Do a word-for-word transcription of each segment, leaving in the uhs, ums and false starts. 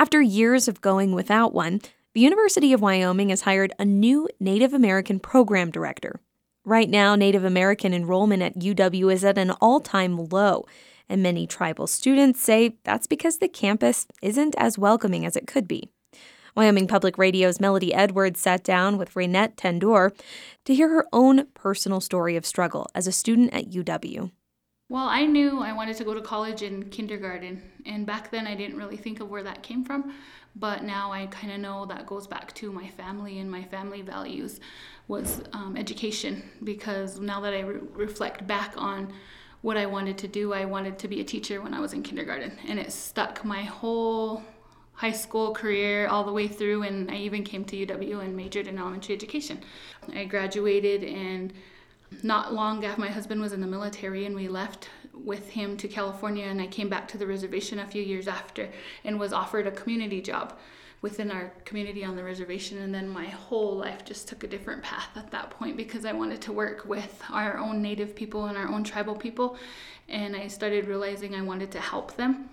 After years of going without one, the University of Wyoming has hired a new Native American program director. Right now, Native American enrollment at U W is at an all-time low, and many tribal students say that's because the campus isn't as welcoming as it could be. Wyoming Public Radio's Melody Edwards sat down with Raynette Tendor to hear her own personal story of struggle as a student at U W. Well, I knew I wanted to go to college in kindergarten, and back then I didn't really think of where that came from, but now I kind of know that goes back to my family, and my family values was um, education, because now that I re- reflect back on what I wanted to do, I wanted to be a teacher when I was in kindergarten, and it stuck my whole high school career all the way through, and I even came to U W and majored in elementary education. I graduated, and not long after my husband was in the military, and we left with him to California, and I came back to the reservation a few years after and was offered a community job within our community on the reservation. And then my whole life just took a different path at that point, because I wanted to work with our own Native people and our own tribal people, and I started realizing I wanted to help them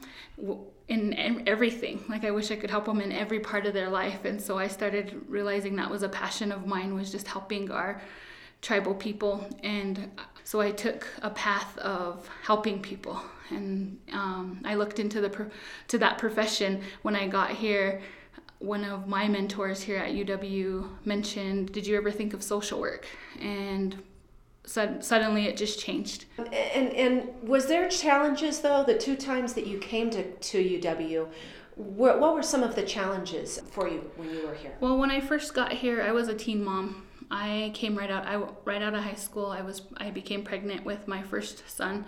in everything. Like, I wish I could help them in every part of their life, and so I started realizing that was a passion of mine, was just helping our tribal people. And so I took a path of helping people, and um, I looked into the pro- to that profession. When I got here, one of my mentors here at U W mentioned, "Did you ever think of social work?" And so, suddenly it just changed. And and was there challenges, though, the two times that you came to, to U W? What, what were some of the challenges for you when you were here? Well, when I first got here, I was a teen mom. I came right out. I right out of high school. I was. I became pregnant with my first son,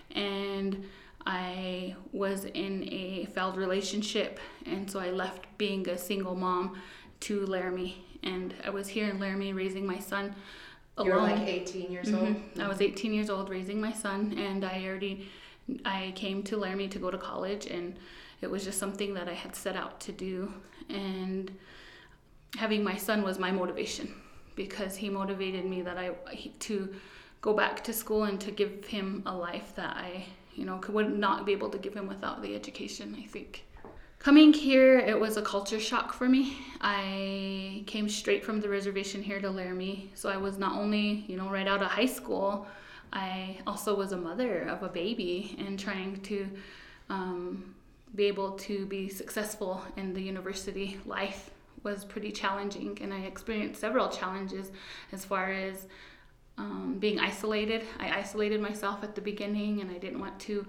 and I was in a failed relationship, and so I left being a single mom to Laramie, and I was here in Laramie raising my son alone. You were like eighteen years mm-hmm. old. I was eighteen years old raising my son, and I already. I came to Laramie to go to college, and it was just something that I had set out to do, and having my son was my motivation, because he motivated me that I to go back to school and to give him a life that I, you know, could, would not be able to give him without the education, I think. Coming here, it was a culture shock for me. I came straight from the reservation here to Laramie, so I was not only, you know, right out of high school, I also was a mother of a baby, and trying to um, be able to be successful in the university life was pretty challenging, and I experienced several challenges as far as um, being isolated. I isolated myself at the beginning, and I didn't want to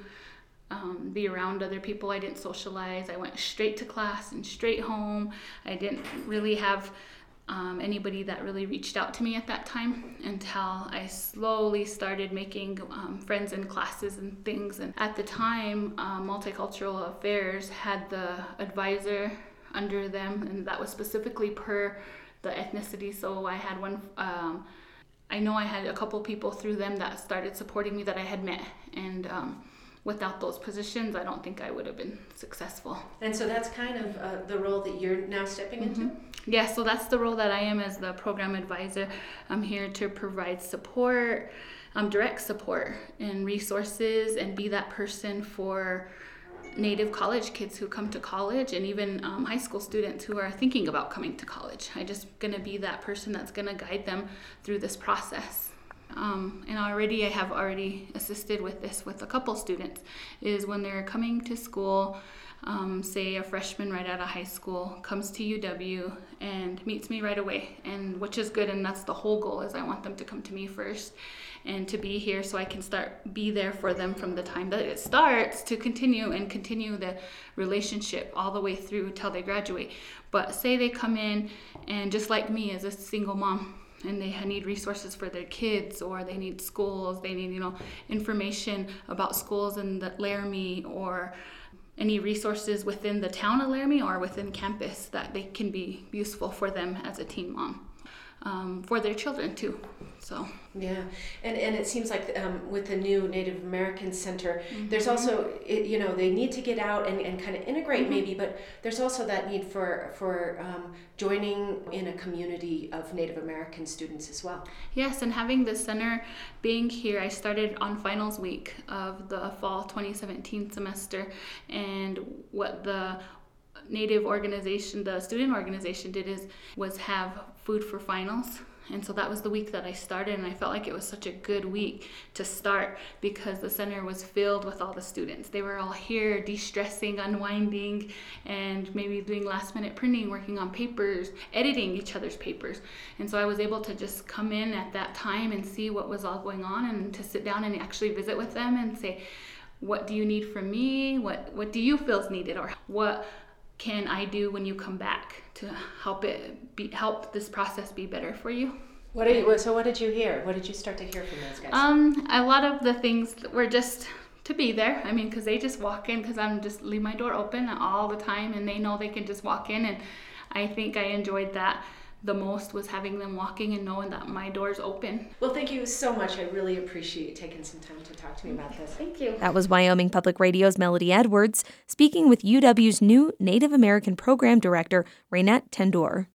um, be around other people. I didn't socialize. I went straight to class and straight home. I didn't really have um, anybody that really reached out to me at that time, until I slowly started making um, friends in classes and things. And at the time, uh, Multicultural Affairs had the advisor under them, and that was specifically per the ethnicity. So I had one, um, I know I had a couple people through them that started supporting me that I had met, and um, without those positions, I don't think I would have been successful. And so that's kind of uh, the role that you're now stepping mm-hmm. into? Yeah, so that's the role that I am as the program advisor. I'm here to provide support, um, direct support and resources, and be that person for Native college kids who come to college, and even um, high school students who are thinking about coming to college. I just gonna be that person that's gonna guide them through this process. Um, and already I have already assisted with this with a couple students, is when they're coming to school, um, say a freshman right out of high school comes to U W and meets me right away, and which is good, and that's the whole goal, is I want them to come to me first and to be here so I can start be there for them from the time that it starts to continue and continue the relationship all the way through till they graduate. But say they come in and just like me as a single mom, and they need resources for their kids, or they need schools, they need, you know, information about schools in the Laramie, or any resources within the town of Laramie or within campus that they can be useful for them as a teen mom, um, for their children too. So yeah, and and it seems like um, with the new Native American Center, mm-hmm. there's also, it, you know, they need to get out and, and kind of integrate mm-hmm. maybe, but there's also that need for for um, joining in a community of Native American students as well. Yes, and having the center being here, I started on finals week of the fall twenty seventeen semester, and what the Native organization, the student organization did is was have food for finals. And so that was the week that I started, and I felt like it was such a good week to start because the center was filled with all the students. They were all here de-stressing, unwinding, and maybe doing last minute printing, working on papers, editing each other's papers. And so I was able to just come in at that time and see what was all going on, and to sit down and actually visit with them and say, what do you need from me? What what do you feel is needed? Or what can I do when you come back to help it be help this process be better for you? What did you, so what did you hear? What did you start to hear from those guys? Um, a lot of the things that were just to be there. I mean, because they just walk in, because I'm just leave my door open all the time, and they know they can just walk in. And I think I enjoyed that the most, was having them walking and knowing that my door's open. Well, thank you so much. I really appreciate you taking some time to talk to me about this. Thank you. That was Wyoming Public Radio's Melody Edwards speaking with U W's new Native American Program Director, Raynette Tendor.